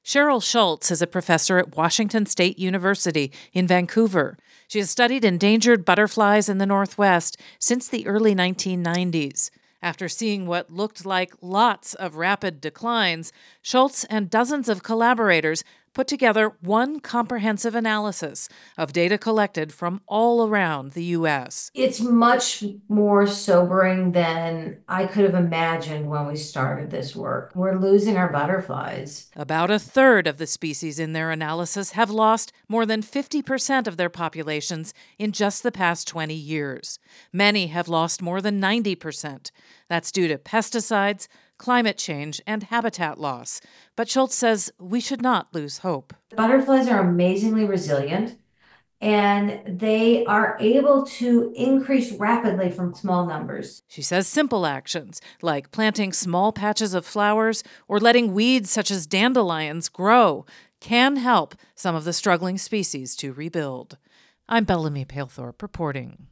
Cheryl Schultz is a professor at Washington State University in Vancouver. She has studied endangered butterflies in the Northwest since the early 1990s. After seeing what looked like lots of rapid declines, Schultz and dozens of collaborators put together one comprehensive analysis of data collected from all around the U.S. It's much more sobering than I could have imagined when we started this work. We're losing our butterflies. About a third of the species in their analysis have lost more than 50% of their populations in just the past 20 years. Many have lost more than 90%. That's due to pesticides, climate change, and habitat loss. But Schultz says we should not lose hope. Butterflies are amazingly resilient and they are able to increase rapidly from small numbers. She says simple actions, like planting small patches of flowers or letting weeds such as dandelions grow, can help some of the struggling species to rebuild. I'm Bellamy Palethorpe reporting.